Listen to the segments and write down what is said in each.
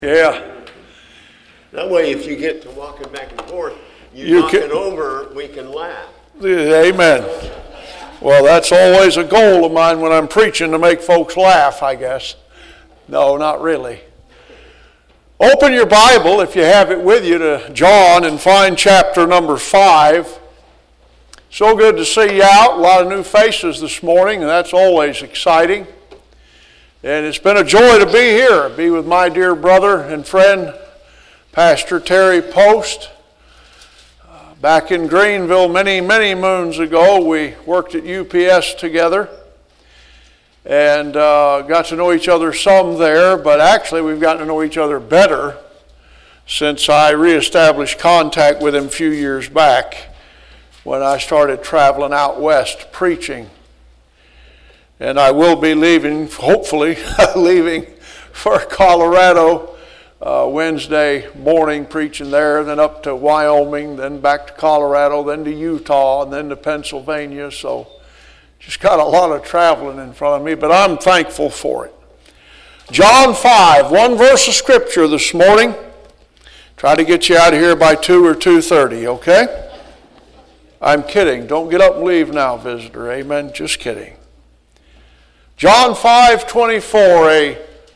Yeah. That way, if you get to walking back and forth, you knock it over, we can laugh. Amen. Well, that's always a goal of mine when I'm preaching, to make folks laugh, I guess. No, not really. Open your Bible, if you have it with you, to John and find chapter number 5. So good to see you out. A lot of new faces this morning, and that's always exciting. And it's been a joy to be here, be with my dear brother and friend, Pastor Terry Post. Back in Greenville many moons ago, we worked at UPS together and got to know each other some there, but actually we've gotten to know each other better since I reestablished contact with him a few years back when I started traveling out west preaching. And I will be leaving, hopefully, leaving for Colorado Wednesday morning, preaching there, then up to Wyoming, then back to Colorado, then to Utah, and then to Pennsylvania. So just got a lot of traveling in front of me, but I'm thankful for it. John 5, one verse of Scripture this morning. Try to get you out of here by 2 or 2:30, okay? I'm kidding. Don't get up and leave now, visitor. Amen. Just kidding. John 5:24, a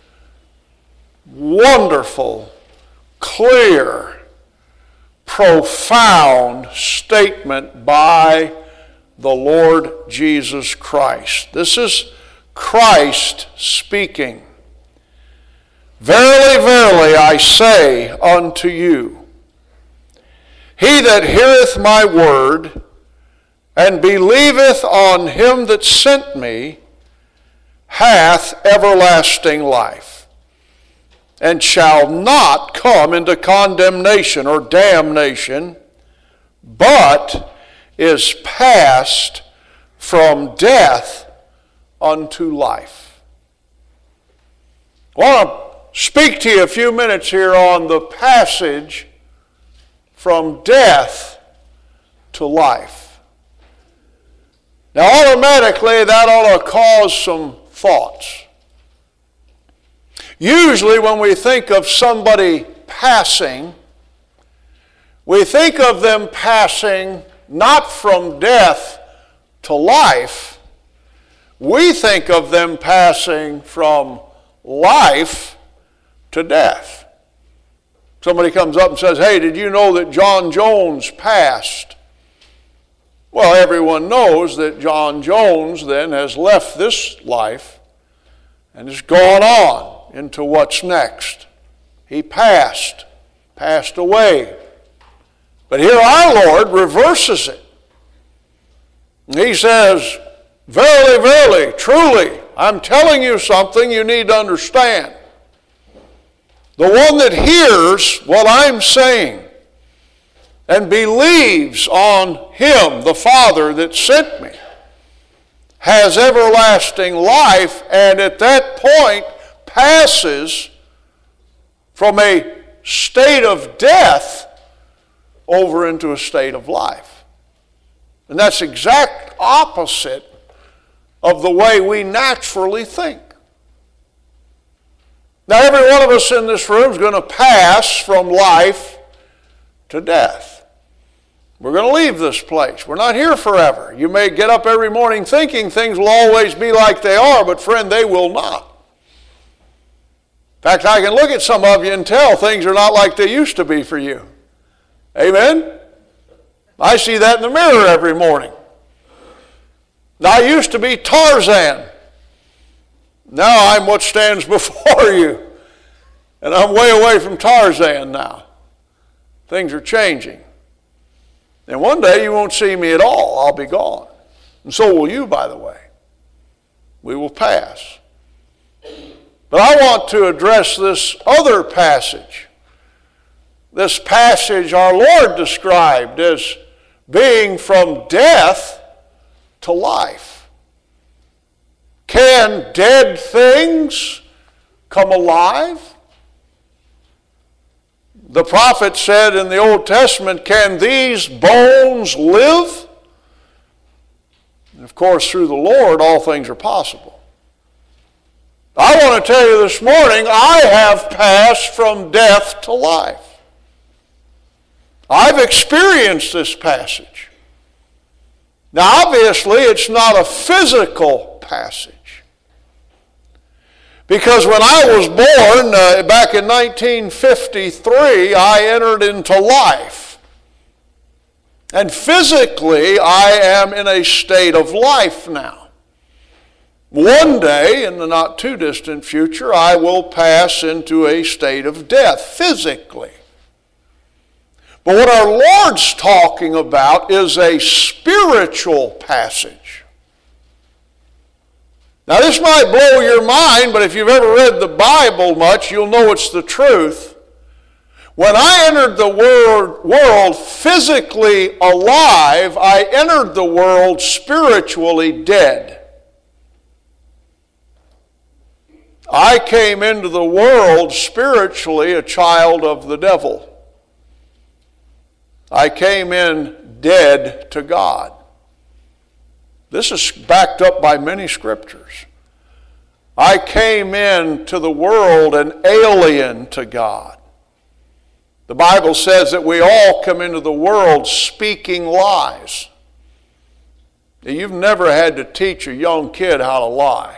wonderful, clear, profound statement by the Lord Jesus Christ. This is Christ speaking. Verily, verily, I say unto you, he that heareth my word and believeth on him that sent me hath everlasting life, and shall not come into condemnation or damnation, but is passed from death unto life. I want to speak to you a few minutes here on the passage from death to life. Now, automatically, that ought to cause some thoughts. Usually when we think of somebody passing, we think of them passing not from death to life. We think of them passing from life to death. Somebody comes up and says, hey, did you know that John Jones passed? Well, everyone knows that John Jones then has left this life and has gone on into what's next. He passed away. But here our Lord reverses it. He says, verily, verily, truly, I'm telling you something you need to understand. The one that hears what I'm saying and believes on him, the Father that sent me, has everlasting life, and at that point passes from a state of death over into a state of life. And that's the exact opposite of the way we naturally think. Now, every one of us in this room is going to pass from life to death. We're going to leave this place. We're not here forever. You may get up every morning thinking things will always be like they are, but friend, they will not. In fact, I can look at some of you and tell things are not like they used to be for you. Amen? I see that in the mirror every morning. Now, I used to be Tarzan. Now I'm what stands before you. And I'm way away from Tarzan now. Things are changing. And one day you won't see me at all. I'll be gone. And so will you, by the way. We will pass. But I want to address this other passage. This passage our Lord described as being from death to life. Can dead things come alive? The prophet said in the Old Testament, can these bones live? And of course, through the Lord, all things are possible. I want to tell you this morning, I have passed from death to life. I've experienced this passage. Now, obviously, it's not a physical passage. Because when I was born, back in 1953, I entered into life. And physically, I am in a state of life now. One day, in the not too distant future, I will pass into a state of death, physically. But what our Lord's talking about is a spiritual passage. Now, this might blow your mind, but if you've ever read the Bible much, you'll know it's the truth. When I entered the world physically alive, I entered the world spiritually dead. I came into the world spiritually a child of the devil. I came in dead to God. This is backed up by many scriptures. I came into the world an alien to God. The Bible says that we all come into the world speaking lies. Now, you've never had to teach a young kid how to lie.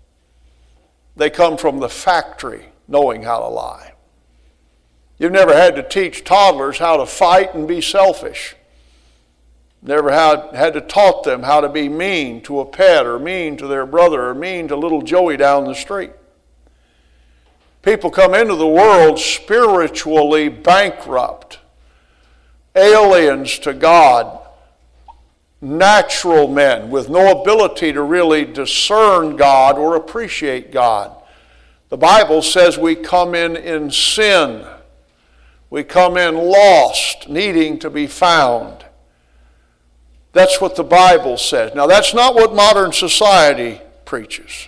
They come from the factory knowing how to lie. You've never had to teach toddlers how to fight and be selfish. Never had to taught them how to be mean to a pet or mean to their brother or mean to little Joey down the street. People come into the world spiritually bankrupt, aliens to God, natural men with no ability to really discern God or appreciate God. The Bible says we come in sin. We come in lost, needing to be found. That's what the Bible says. Now, that's not what modern society preaches.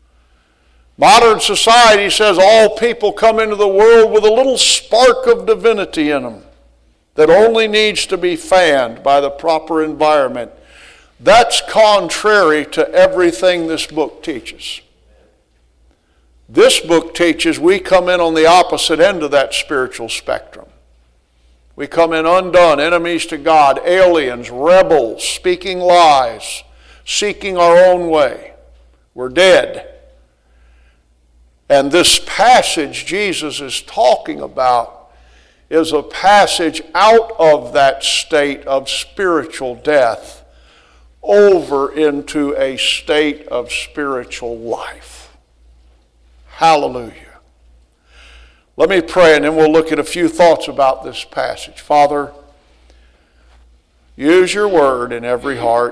Modern society says all people come into the world with a little spark of divinity in them that only needs to be fanned by the proper environment. That's contrary to everything this book teaches. This book teaches we come in on the opposite end of that spiritual spectrum. We come in undone, enemies to God, aliens, rebels, speaking lies, seeking our own way. We're dead. And this passage Jesus is talking about is a passage out of that state of spiritual death over into a state of spiritual life. Hallelujah. Let me pray and then we'll look at a few thoughts about this passage. Father, use your word in every heart.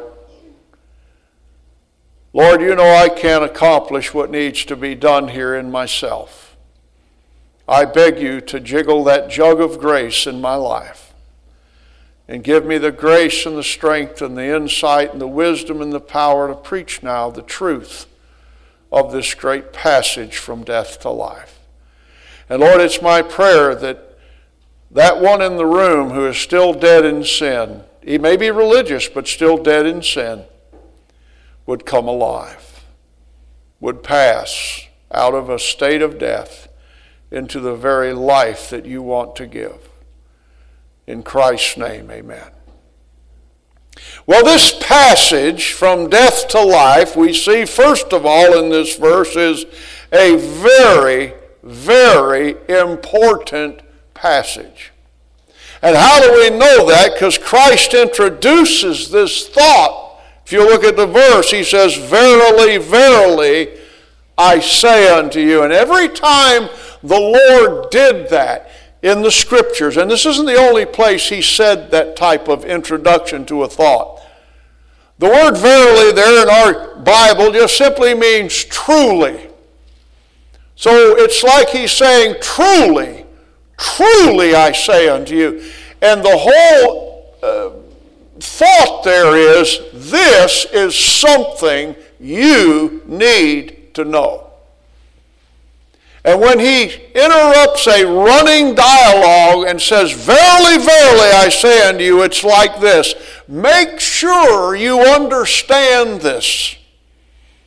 Lord, you know I can't accomplish what needs to be done here in myself. I beg you to jiggle that jug of grace in my life and give me the grace and the strength and the insight and the wisdom and the power to preach now the truth of this great passage from death to life. And Lord, it's my prayer that that one in the room who is still dead in sin, he may be religious but still dead in sin, would come alive, would pass out of a state of death into the very life that you want to give. In Christ's name, amen. Well, this passage from death to life, we see first of all in this verse is a very, very important passage. And how do we know that? Because Christ introduces this thought. If you look at the verse, he says, "Verily, verily, I say unto you." And every time the Lord did that in the Scriptures, and this isn't the only place he said that type of introduction to a thought. The word verily there in our Bible just simply means truly. So it's like he's saying, truly, truly I say unto you. And the whole thought there is, this is something you need to know. And when he interrupts a running dialogue and says, "Verily, verily, I say unto you," it's like this. Make sure you understand this.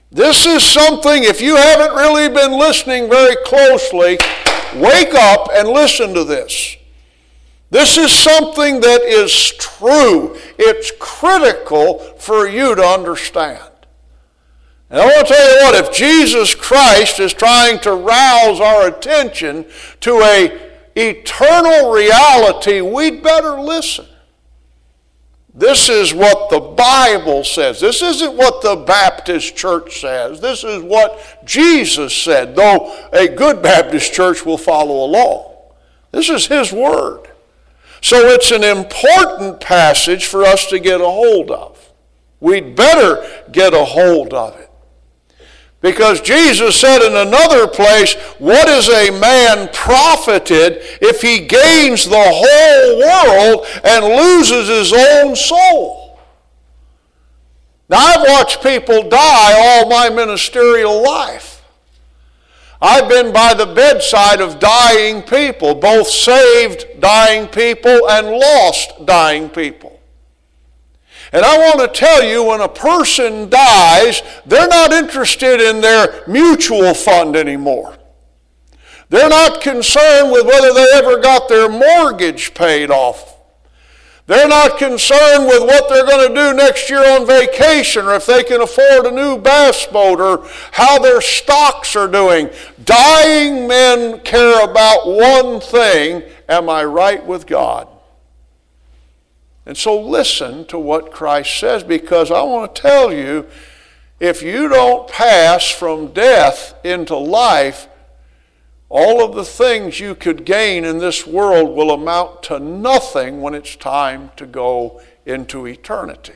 This is something, if you haven't really been listening very closely, wake up and listen to this. This is something that is true. It's critical for you to understand. And I want to tell you what, if Jesus Christ is trying to rouse our attention to an eternal reality, we'd better listen. This is what the Bible says. This isn't what the Baptist church says. This is what Jesus said, though a good Baptist church will follow along. This is His Word. So it's an important passage for us to get a hold of. We'd better get a hold of it. Because Jesus said in another place, what is a man profited if he gains the whole world and loses his own soul? Now, I've watched people die all my ministerial life. I've been by the bedside of dying people, both saved dying people and lost dying people. And I want to tell you, when a person dies, they're not interested in their mutual fund anymore. They're not concerned with whether they ever got their mortgage paid off. They're not concerned with what they're going to do next year on vacation, or if they can afford a new bass boat, or how their stocks are doing. Dying men care about one thing: am I right with God? And so listen to what Christ says, because I want to tell you, if you don't pass from death into life, all of the things you could gain in this world will amount to nothing when it's time to go into eternity.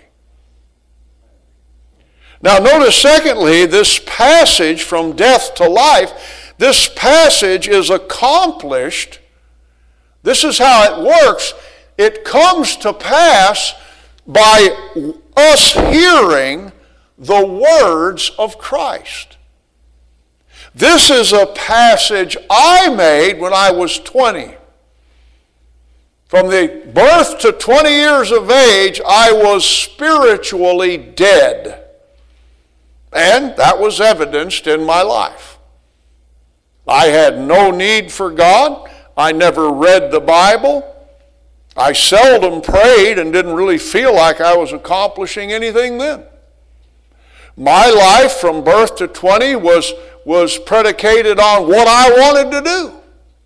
Now notice, secondly, this passage from death to life, this passage is accomplished. This is how it works. It comes to pass by us hearing the words of Christ. This is a passage I made when I was 20. From the birth to 20 years of age, I was spiritually dead. And that was evidenced in my life. I had no need for God. I never read the Bible. I seldom prayed and didn't really feel like I was accomplishing anything then. My life from birth to 20 was predicated on what I wanted to do.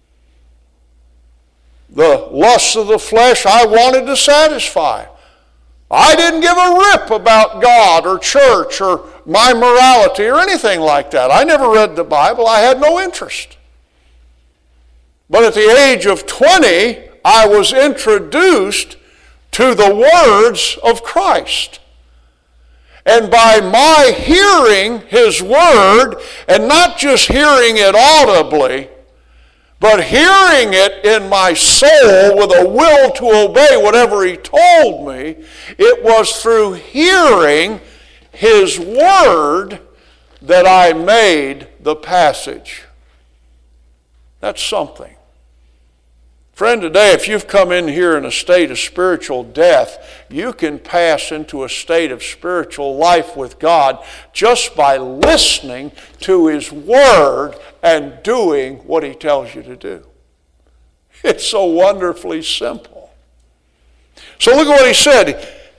The lusts of the flesh I wanted to satisfy. I didn't give a rip about God or church or my morality or anything like that. I never read the Bible. I had no interest. But at the age of 20, I was introduced to the words of Christ. And by my hearing His Word, and not just hearing it audibly, but hearing it in my soul with a will to obey whatever He told me, it was through hearing His Word that I made the passage. That's something. Friend, today, if you've come in here in a state of spiritual death, you can pass into a state of spiritual life with God just by listening to His Word and doing what He tells you to do. It's so wonderfully simple. So look at what He said.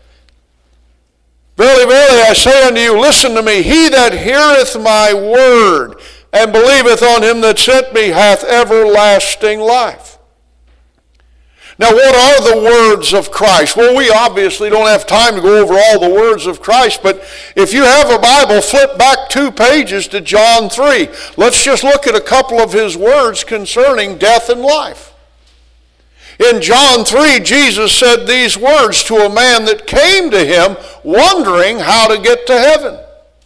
Verily, verily, I say unto you, listen to me, he that heareth my word and believeth on Him that sent me hath everlasting life. Now, what are the words of Christ? Well, we obviously don't have time to go over all the words of Christ, but if you have a Bible, flip back 2 pages to John 3. Let's just look at a couple of His words concerning death and life. In John 3, Jesus said these words to a man that came to Him wondering how to get to heaven.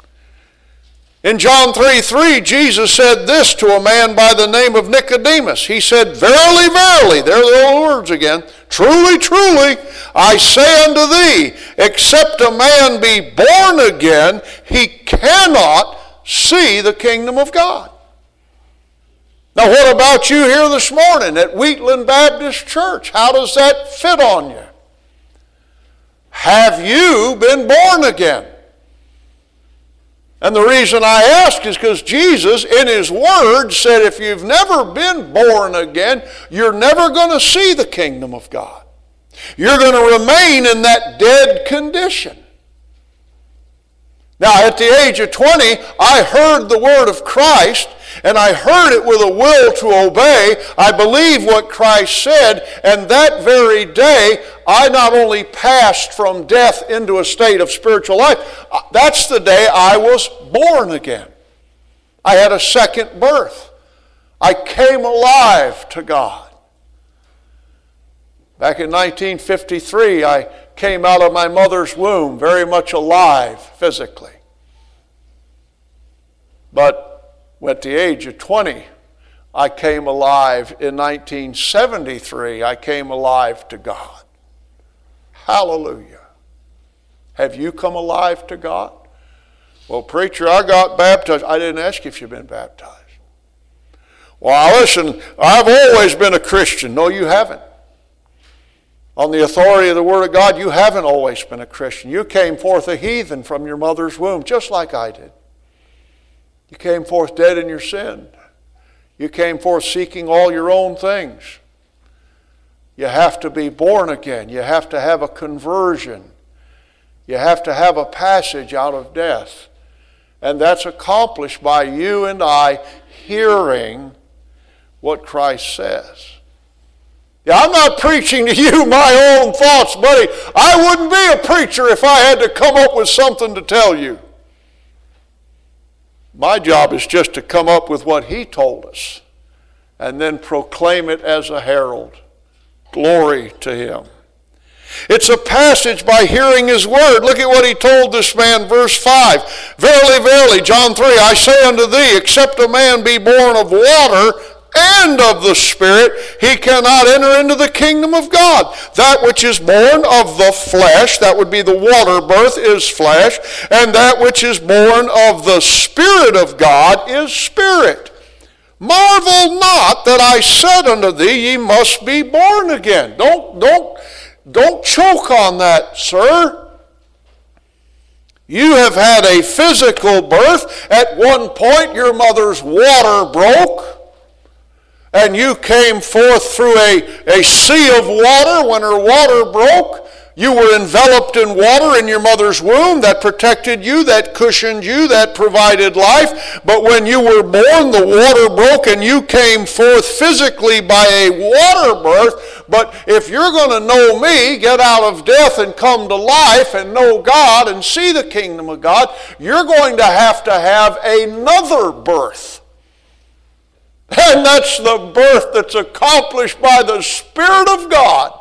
In John 3:3, Jesus said this to a man by the name of Nicodemus. He said, verily, verily, there are the words again, truly, truly, I say unto thee, except a man be born again, he cannot see the kingdom of God. Now, what about you here this morning at Wheatland Baptist Church? How does that fit on you? Have you been born again? And the reason I ask is because Jesus, in His Word, said if you've never been born again, you're never going to see the kingdom of God. You're going to remain in that dead condition. Now, at the age of 20, I heard the word of Christ, and I heard it with a will to obey. I believe what Christ said, and that very day, I not only passed from death into a state of spiritual life, that's the day I was born again. I had a second birth. I came alive to God. Back in 1953, I came out of my mother's womb very much alive physically. But at the age of 20, I came alive. In 1973, I came alive to God. Hallelujah. Have you come alive to God? Well, preacher, I got baptized. I didn't ask you if you've been baptized. Well, listen, I've always been a Christian. No, you haven't. On the authority of the Word of God, you haven't always been a Christian. You came forth a heathen from your mother's womb, just like I did. You came forth dead in your sin. You came forth seeking all your own things. You have to be born again. You have to have a conversion. You have to have a passage out of death. And that's accomplished by you and I hearing what Christ says. Yeah, I'm not preaching to you my own thoughts, buddy. I wouldn't be a preacher if I had to come up with something to tell you. My job is just to come up with what He told us and then proclaim it as a herald. Glory to Him. It's a passage by hearing His word. Look at what He told this man, verse 5. Verily, verily, John 3, I say unto thee, except a man be born of water and of the Spirit, he cannot enter into the kingdom of God. That which is born of the flesh, that would be the water birth, is flesh, and that which is born of the Spirit of God is spirit. Marvel not that I said unto thee, ye must be born again. Don't choke on that, sir. You have had a physical birth. At one point, your mother's water broke, and you came forth through a sea of water. When her water broke, you were enveloped in water in your mother's womb. That protected you, that cushioned you, that provided life. But when you were born, the water broke and you came forth physically by a water birth. But if you're going to know me, get out of death and come to life and know God and see the kingdom of God, you're going to have another birth. And that's the birth that's accomplished by the Spirit of God.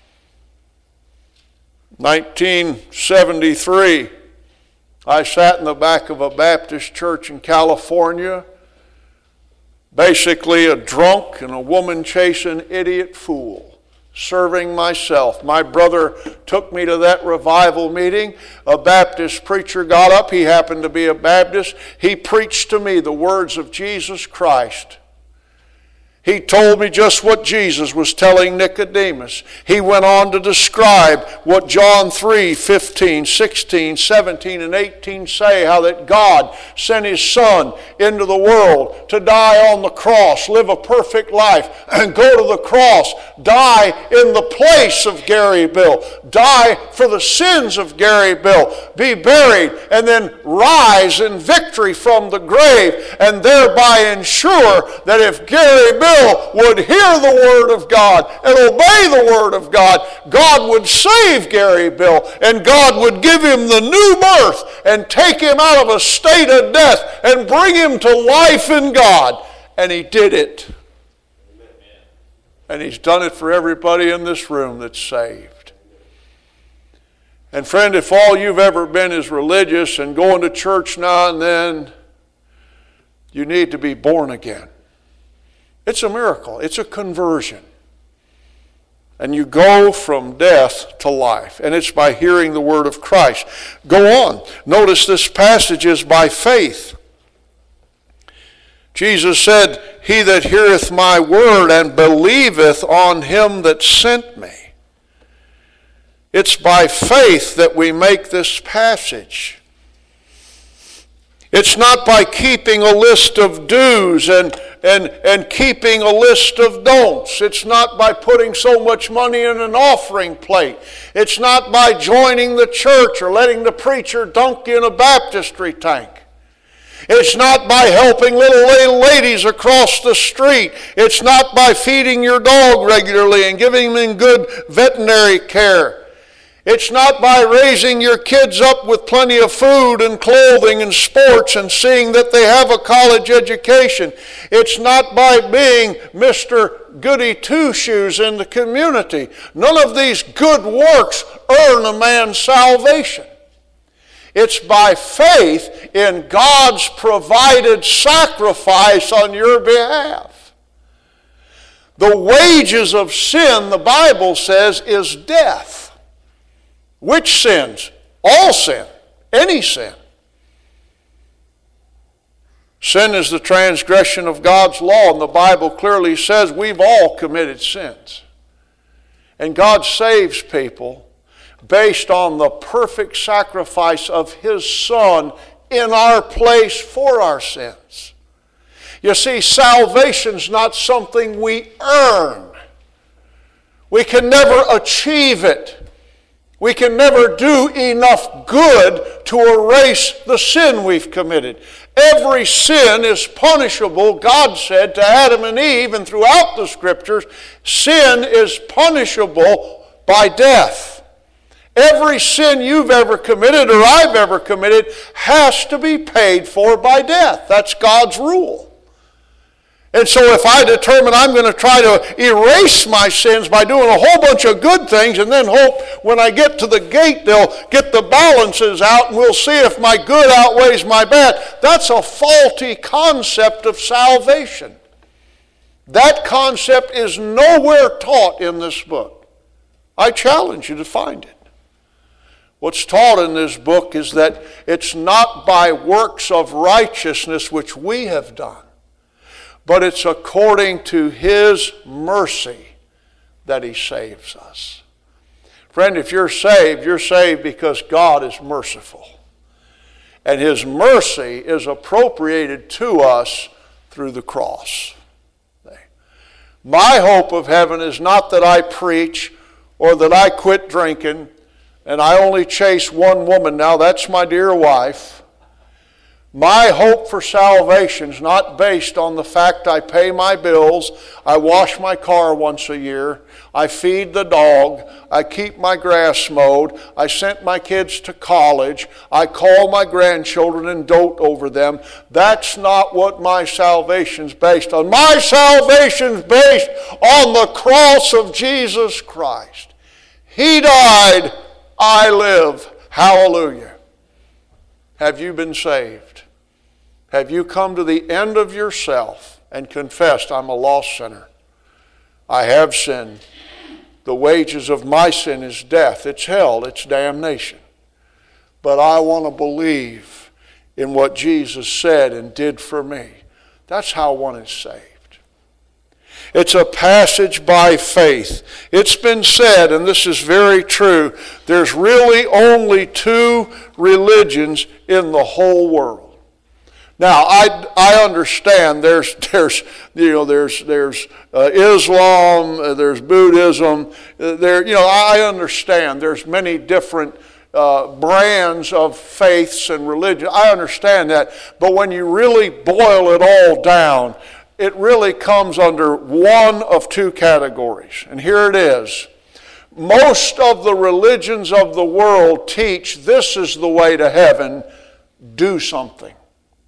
1973, I sat in the back of a Baptist church in California, basically a drunk and a woman-chasing idiot fool, serving myself. My brother took me to that revival meeting. A Baptist preacher got up. He happened to be a Baptist. He preached to me the words of Jesus Christ. He told me just what Jesus was telling Nicodemus. He went on to describe what John 3, 15, 16, 17, and 18 say, how that God sent His Son into the world to die on the cross, live a perfect life, and go to the cross, die in the place of Gary Bill, die for the sins of Gary Bill, be buried, and then rise in victory from the grave, and thereby ensure that if Gary Bill would hear the Word of God and obey the Word of God, God would save Gary Bill, and God would give him the new birth and take him out of a state of death and bring him to life in God. And He did it. And He's done it for everybody in this room that's saved. And friend, if all you've ever been is religious and going to church now and then, you need to be born again. It's a miracle. It's a conversion. And you go from death to life. And it's by hearing the word of Christ. Go on. Notice this passage is by faith. Jesus said, He that heareth my word and believeth on Him that sent me. It's by faith that we make this passage. It's not by keeping a list of do's and keeping a list of don'ts. It's not by putting so much money in an offering plate. It's not by joining the church or letting the preacher dunk you in a baptistry tank. It's not by helping little ladies across the street. It's not by feeding your dog regularly and giving them good veterinary care. It's not by raising your kids up with plenty of food and clothing and sports and seeing that they have a college education. It's not by being Mr. Goody Two-Shoes in the community. None of these good works earn a man's salvation. It's by faith in God's provided sacrifice on your behalf. The wages of sin, the Bible says, is death. Which sins? All sin. Any sin. Sin is the transgression of God's law, and the Bible clearly says we've all committed sins. And God saves people based on the perfect sacrifice of His Son in our place for our sins. You see, salvation's not something we earn. We can never achieve it. We can never do enough good to erase the sin we've committed. Every sin is punishable, God said to Adam and Eve, and throughout the Scriptures, sin is punishable by death. Every sin you've ever committed or I've ever committed has to be paid for by death. That's God's rule. And so if I determine I'm going to try to erase my sins by doing a whole bunch of good things and then hope when I get to the gate they'll get the balances out and we'll see if my good outweighs my bad, that's a faulty concept of salvation. That concept is nowhere taught in this book. I challenge you to find it. What's taught in this book is that it's not by works of righteousness which we have done, but it's according to His mercy that He saves us. Friend, if you're saved because God is merciful. And His mercy is appropriated to us through the cross. My hope of heaven is not that I preach or that I quit drinking and I only chase one woman now, that's my dear wife. My hope for salvation is not based on the fact I pay my bills, I wash my car once a year, I feed the dog, I keep my grass mowed, I sent my kids to college, I call my grandchildren and dote over them. That's not what my salvation's based on. My salvation's based on the cross of Jesus Christ. He died, I live. Hallelujah. Have you been saved? Have you come to the end of yourself and confessed, I'm a lost sinner? I have sinned. The wages of my sin is death. It's hell. It's damnation. But I want to believe in what Jesus said and did for me. That's how one is saved. It's a passage by faith. It's been said, and this is very true, there's really only two religions in the whole world. Now, I understand there's Islam, there's Buddhism, I understand there's many different brands of faiths and religion. I understand that, but when you really boil it all down, it really comes under one of two categories. And here it is. Most of the religions of the world teach this is the way to heaven. Do something.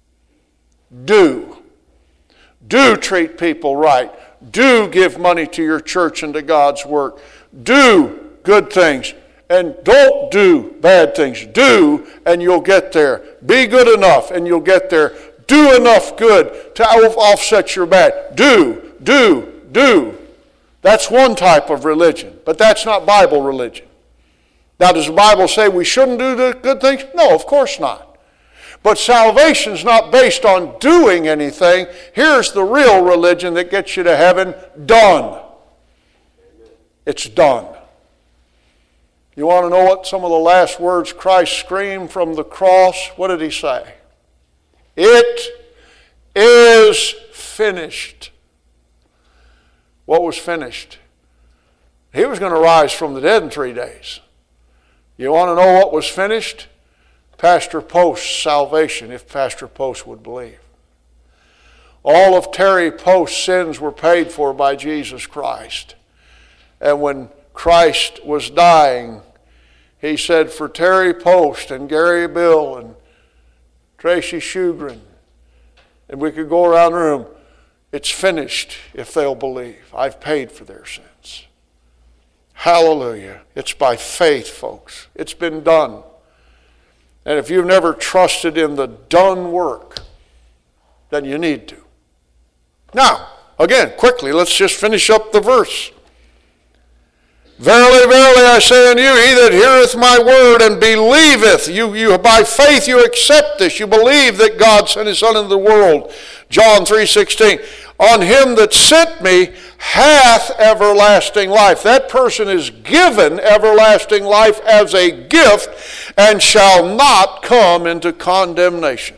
Do treat people right. Do give money to your church and to God's work. Do good things. And don't do bad things. Do, and you'll get there. Be good enough, and you'll get there. Do enough good to offset your bad. Do. That's one type of religion, but that's not Bible religion. Now, does the Bible say we shouldn't do the good things? No, of course not. But salvation's not based on doing anything. Here's the real religion that gets you to heaven. Done. It's done. You want to know what some of the last words Christ screamed from the cross? What did He say? It is finished. What was finished? He was going to rise from the dead in 3 days. You want to know what was finished? Pastor Post's salvation, if Pastor Post would believe. All of Terry Post's sins were paid for by Jesus Christ. And when Christ was dying, he said, for Terry Post and Gary Bill and Tracy Shugren, and we could go around the room, it's finished if they'll believe. I've paid for their sins. Hallelujah. It's by faith, folks. It's been done. And if you've never trusted in the done work, then you need to. Now, again, quickly, let's just finish up the verse. Verily, verily, I say unto you, he that heareth my word and believeth, you by faith you accept this. You believe that God sent his Son into the world. John 3:16. On him that sent me hath everlasting life. That person is given everlasting life as a gift and shall not come into condemnation.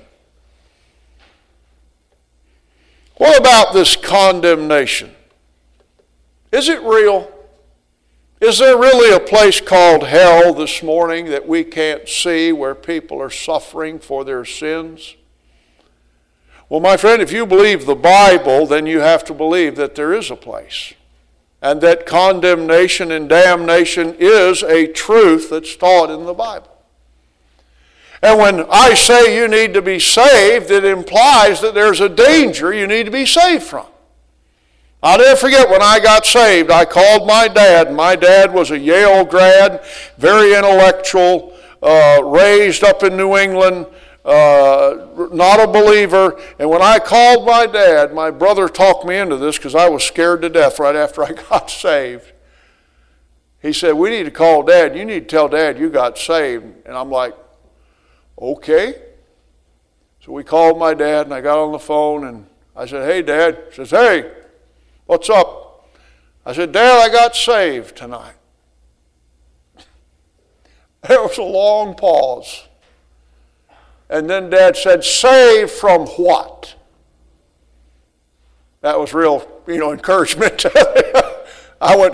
What about this condemnation? Is it real? Is there really a place called hell this morning that we can't see where people are suffering for their sins? Well, my friend, if you believe the Bible, then you have to believe that there is a place, and that condemnation and damnation is a truth that's taught in the Bible. And when I say you need to be saved, it implies that there's a danger you need to be saved from. I'll never forget when I got saved, I called my dad. My dad was a Yale grad, very intellectual, raised up in New England, not a believer. And when I called my dad, my brother talked me into this because I was scared to death right after I got saved. He said, we need to call Dad. You need to tell Dad you got saved. And I'm like, okay. So we called my dad, and I got on the phone, and I said, hey, Dad. He says, hey, what's up? I said, Dad, I got saved tonight. There was a long pause. And then Dad said, saved from what? That was real, encouragement. I went,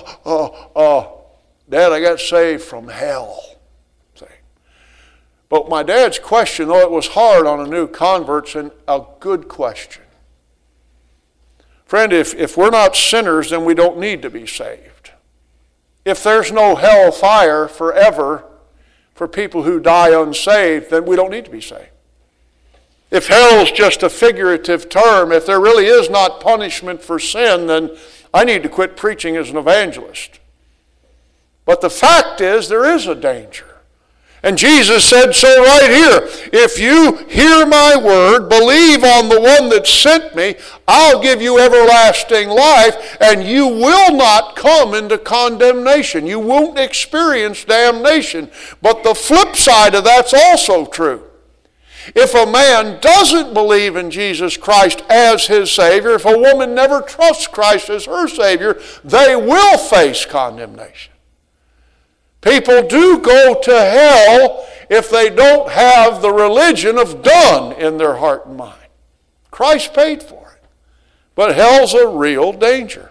Dad, I got saved from hell. See? But my dad's question, though it was hard on a new convert, it's a good question. Friend, if we're not sinners, then we don't need to be saved. If there's no hell fire forever for people who die unsaved, then we don't need to be saved. If hell is just a figurative term, if there really is not punishment for sin, then I need to quit preaching as an evangelist. But the fact is, there is a danger. And Jesus said so right here. If you hear my word, believe on the one that sent me, I'll give you everlasting life, and you will not come into condemnation. You won't experience damnation. But the flip side of that's also true. If a man doesn't believe in Jesus Christ as his Savior, if a woman never trusts Christ as her Savior, they will face condemnation. People do go to hell if they don't have the religion of done in their heart and mind. Christ paid for it. But hell's a real danger.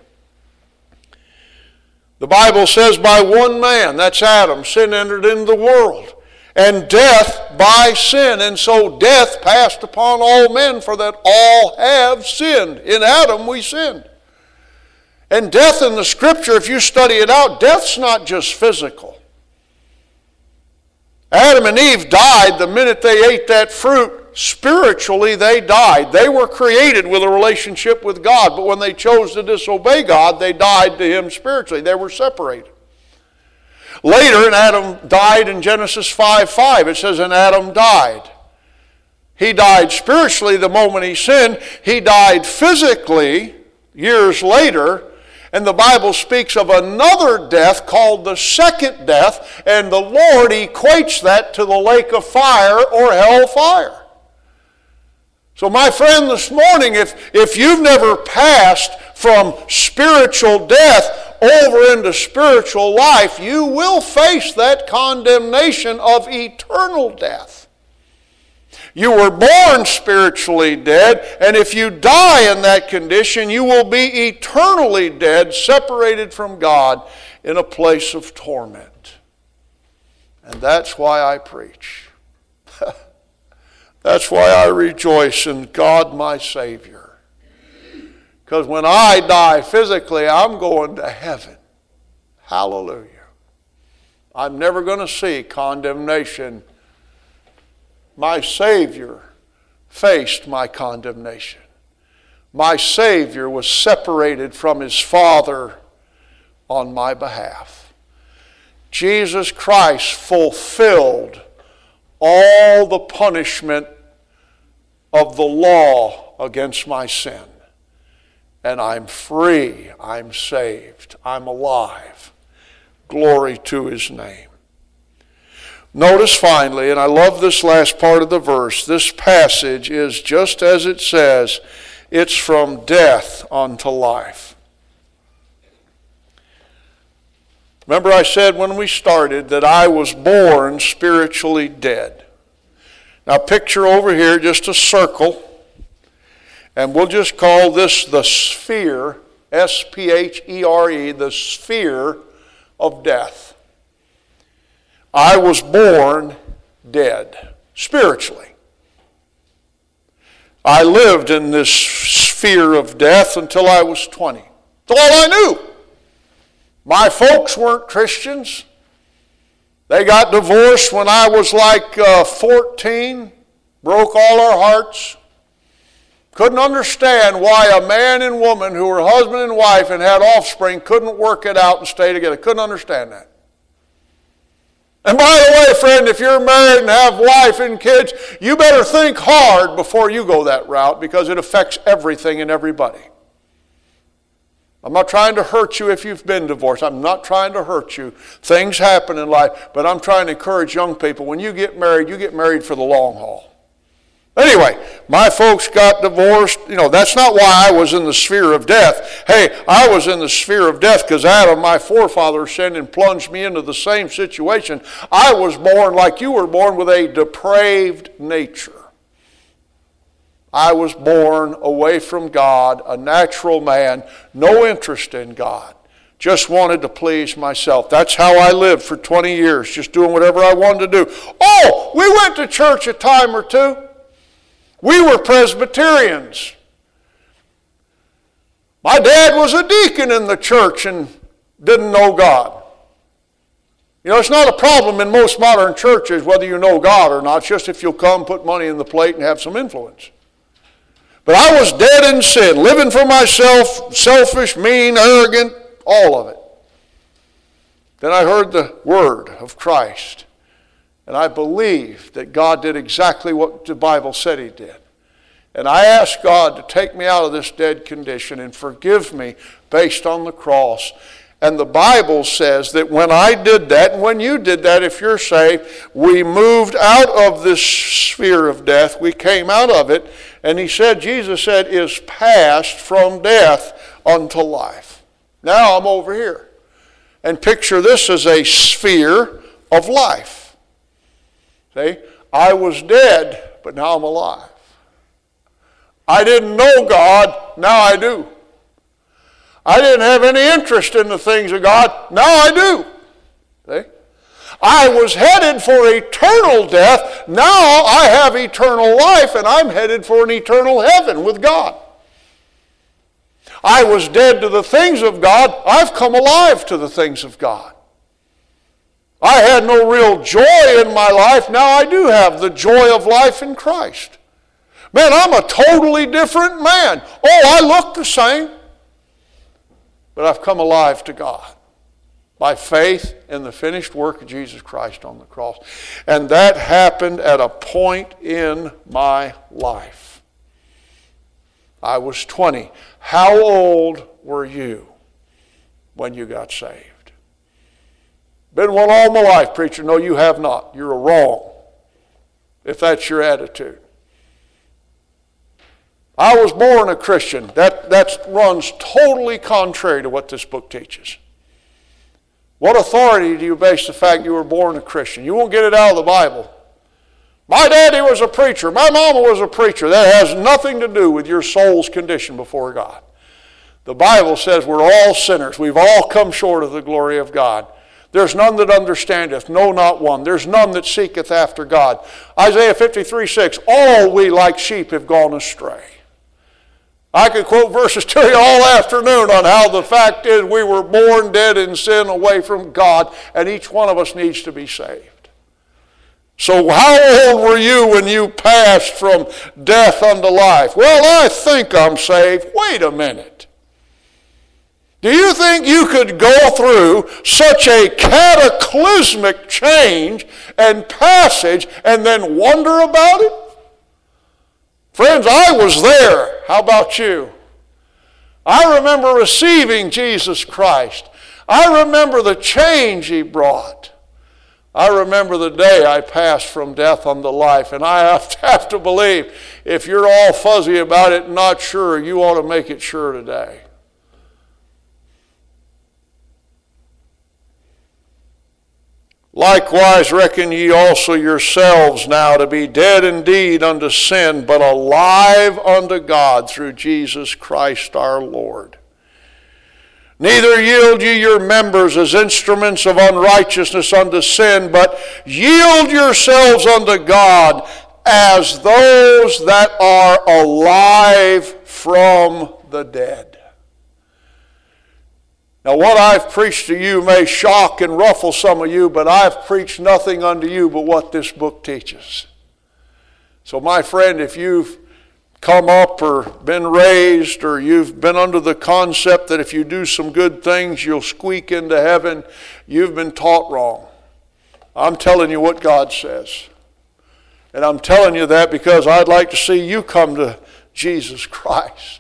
The Bible says by one man, that's Adam, sin entered into the world, and death by sin. And so death passed upon all men, for that all have sinned. In Adam we sinned. And death in the Scripture, if you study it out, death's not just physical. Adam and Eve died the minute they ate that fruit. Spiritually, they died. They were created with a relationship with God, but when they chose to disobey God, they died to Him spiritually. They were separated. Later, and Adam died in Genesis 5:5. It says, and Adam died. He died spiritually the moment he sinned. He died physically years later. And the Bible speaks of another death called the second death, and the Lord equates that to the lake of fire or hell fire. So my friend, this morning, if you've never passed from spiritual death over into spiritual life, you will face that condemnation of eternal death. You were born spiritually dead, and if you die in that condition, you will be eternally dead, separated from God in a place of torment. And that's why I preach. That's why I rejoice in God my Savior. Because when I die physically, I'm going to heaven. Hallelujah. I'm never going to see condemnation. My Savior faced my condemnation. My Savior was separated from His Father on my behalf. Jesus Christ fulfilled all the punishment of the law against my sin. And I'm free, I'm saved, I'm alive. Glory to His name. Notice finally, and I love this last part of the verse, this passage is just as it says, it's from death unto life. Remember I said when we started that I was born spiritually dead. Now picture over here just a circle, and we'll just call this the sphere, S-P-H-E-R-E, the sphere of death. I was born dead, spiritually. I lived in this sphere of death until I was 20. That's all I knew. My folks weren't Christians. They got divorced when I was like 14, broke all our hearts. Couldn't understand why a man and woman who were husband and wife and had offspring couldn't work it out and stay together. Couldn't understand that. And by the way, friend, if you're married and have wife and kids, you better think hard before you go that route because it affects everything and everybody. I'm not trying to hurt you if you've been divorced. I'm not trying to hurt you. Things happen in life, but I'm trying to encourage young people. When you get married for the long haul. Anyway, my folks got divorced. You know, that's not why I was in the sphere of death. Hey, I was in the sphere of death because Adam, my forefather, sinned and plunged me into the same situation. I was born like you were born with a depraved nature. I was born away from God, a natural man, no interest in God. Just wanted to please myself. That's how I lived for 20 years, just doing whatever I wanted to do. Oh, we went to church a time or two. We were Presbyterians. My dad was a deacon in the church and didn't know God. You know, it's not a problem in most modern churches whether you know God or not. It's just if you'll come, put money in the plate, and have some influence. But I was dead in sin, living for myself, selfish, mean, arrogant, all of it. Then I heard the word of Christ. And I believed that God did exactly what the Bible said He did. And I asked God to take me out of this dead condition and forgive me based on the cross. And the Bible says that when I did that, and when you did that, if you're saved, we moved out of this sphere of death. We came out of it. And Jesus said, is passed from death unto life. Now I'm over here. And picture this as a sphere of life. See, I was dead, but now I'm alive. I didn't know God, now I do. I didn't have any interest in the things of God, now I do. See? I was headed for eternal death, now I have eternal life, and I'm headed for an eternal heaven with God. I was dead to the things of God, I've come alive to the things of God. I had no real joy in my life. Now I do have the joy of life in Christ. Man, I'm a totally different man. Oh, I look the same. But I've come alive to God by faith in the finished work of Jesus Christ on the cross. And that happened at a point in my life. I was 20. How old were you when you got saved? Been one all my life, preacher. No, you have not. You're wrong, if that's your attitude. I was born a Christian. That runs totally contrary to what this book teaches. What authority do you base the fact you were born a Christian? You won't get it out of the Bible. My daddy was a preacher. My mama was a preacher. That has nothing to do with your soul's condition before God. The Bible says we're all sinners. We've all come short of the glory of God. There's none that understandeth, no, not one. There's none that seeketh after God. Isaiah 53:6, all we like sheep have gone astray. I could quote verses to you all afternoon on how the fact is we were born dead in sin away from God, and each one of us needs to be saved. So how old were you when you passed from death unto life? Well, I think I'm saved. Wait a minute. Do you think you could go through such a cataclysmic change and passage and then wonder about it? Friends, I was there. How about you? I remember receiving Jesus Christ. I remember the change He brought. I remember the day I passed from death unto life, and I have to believe if you're all fuzzy about it and not sure, you ought to make it sure today. Likewise reckon ye also yourselves now to be dead indeed unto sin, but alive unto God through Jesus Christ our Lord. Neither yield ye your members as instruments of unrighteousness unto sin, but yield yourselves unto God as those that are alive from the dead. Now what I've preached to you may shock and ruffle some of you, but I've preached nothing unto you but what this book teaches. So my friend, if you've come up or been raised or you've been under the concept that if you do some good things you'll squeak into heaven, you've been taught wrong. I'm telling you what God says. And I'm telling you that because I'd like to see you come to Jesus Christ.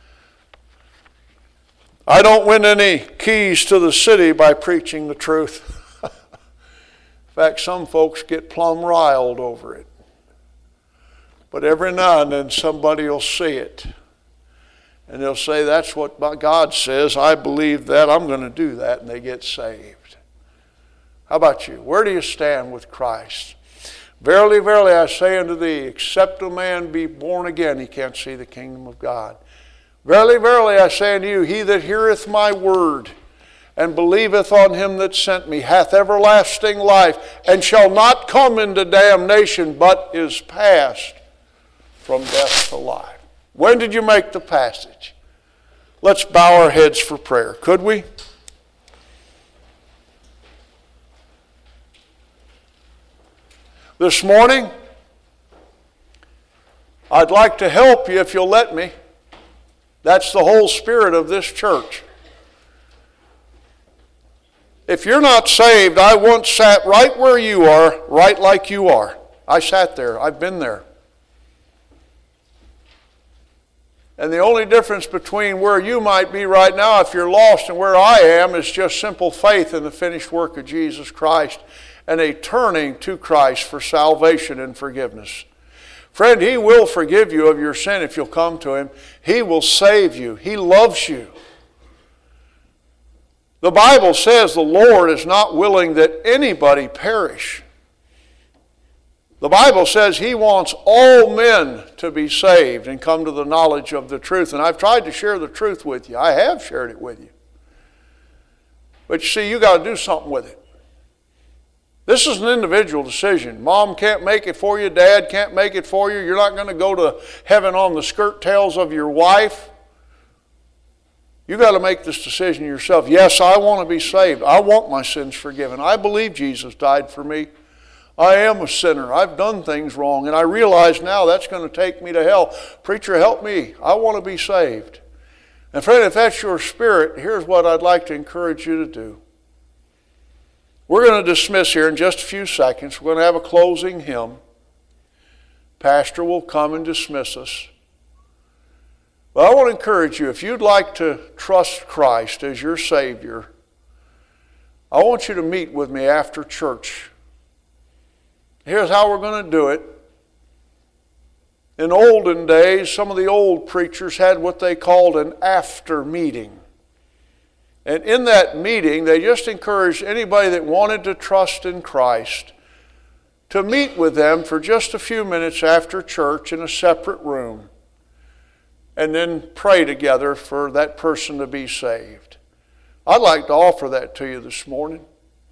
I don't win any keys to the city by preaching the truth. In fact, some folks get plumb riled over it. But every now and then somebody will see it. And they'll say, that's what God says. I believe that. I'm going to do that. And they get saved. How about you? Where do you stand with Christ? Verily, verily, I say unto thee, except a man be born again, he can't see the kingdom of God. Verily, verily, I say unto you, he that heareth my word and believeth on him that sent me hath everlasting life, and shall not come into damnation, but is passed from death to life. When did you make the passage? Let's bow our heads for prayer. Could we? This morning, I'd like to help you if you'll let me. That's the whole spirit of this church. If you're not saved, I once sat right where you are, right like you are. I sat there. I've been there. And the only difference between where you might be right now if you're lost and where I am is just simple faith in the finished work of Jesus Christ and a turning to Christ for salvation and forgiveness. Friend, He will forgive you of your sin if you'll come to Him. He will save you. He loves you. The Bible says the Lord is not willing that anybody perish. The Bible says He wants all men to be saved and come to the knowledge of the truth. And I've tried to share the truth with you. I have shared it with you. But you see, you got to do something with it. This is an individual decision. Mom can't make it for you. Dad can't make it for you. You're not going to go to heaven on the skirt tails of your wife. You got to make this decision yourself. Yes, I want to be saved. I want my sins forgiven. I believe Jesus died for me. I am a sinner. I've done things wrong, and I realize now that's going to take me to hell. Preacher, help me. I want to be saved. And friend, if that's your spirit, here's what I'd like to encourage you to do. We're going to dismiss here in just a few seconds. We're going to have a closing hymn. Pastor will come and dismiss us. But I want to encourage you, if you'd like to trust Christ as your Savior, I want you to meet with me after church. Here's how we're going to do it. In olden days, some of the old preachers had what they called an after meeting. And in that meeting, they just encouraged anybody that wanted to trust in Christ to meet with them for just a few minutes after church in a separate room and then pray together for that person to be saved. I'd like to offer that to you this morning.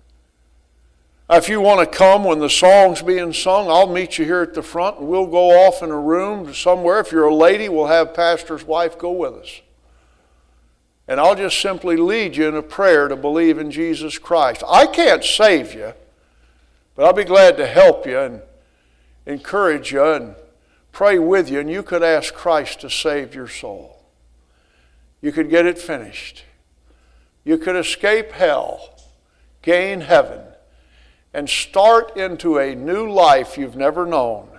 If you want to come when the song's being sung, I'll meet you here at the front and we'll go off in a room somewhere. If you're a lady, we'll have pastor's wife go with us. And I'll just simply lead you in a prayer to believe in Jesus Christ. I can't save you, but I'll be glad to help you and encourage you and pray with you. And you could ask Christ to save your soul. You could get it finished. You could escape hell, gain heaven, and start into a new life you've never known.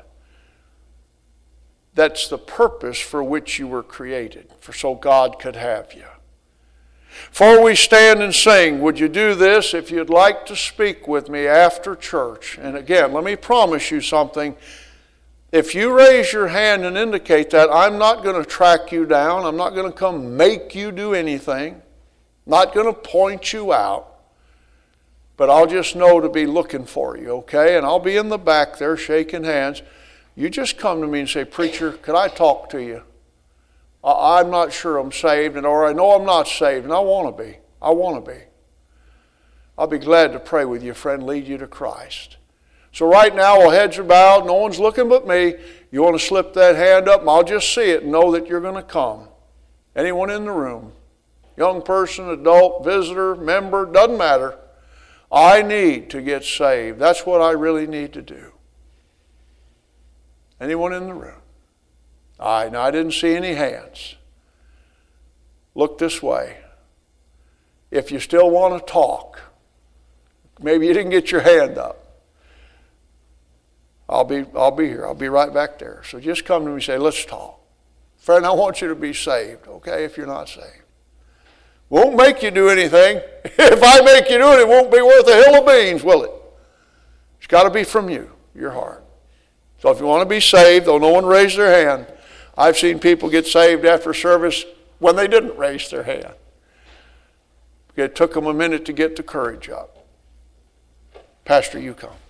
That's the purpose for which you were created, for so God could have you. Before we stand and sing, would you do this if you'd like to speak with me after church? And again, let me promise you something. If you raise your hand and indicate that, I'm not going to track you down. I'm not going to come make you do anything. I'm not going to point you out. But I'll just know to be looking for you, okay? And I'll be in the back there shaking hands. You just come to me and say, "Preacher, could I talk to you? I'm not sure I'm saved, or I know I'm not saved, and I want to be. I want to be." I'll be glad to pray with you, friend, lead you to Christ. So right now, while heads are bowed, no one's looking but me. You want to slip that hand up, and I'll just see it and know that you're going to come. Anyone in the room, young person, adult, visitor, member, doesn't matter. I need to get saved. That's what I really need to do. Anyone in the room? Now I didn't see any hands. Look this way. If you still want to talk, maybe you didn't get your hand up. I'll be here. I'll be right back there. So just come to me and say, "Let's talk. Friend, I want you to be saved," okay, if you're not saved. Won't make you do anything. If I make you do it, it won't be worth a hill of beans, will it? It's got to be from you, your heart. So if you want to be saved, though no one raised their hand, I've seen people get saved after service when they didn't raise their hand. It took them a minute to get the courage up. Pastor, you come.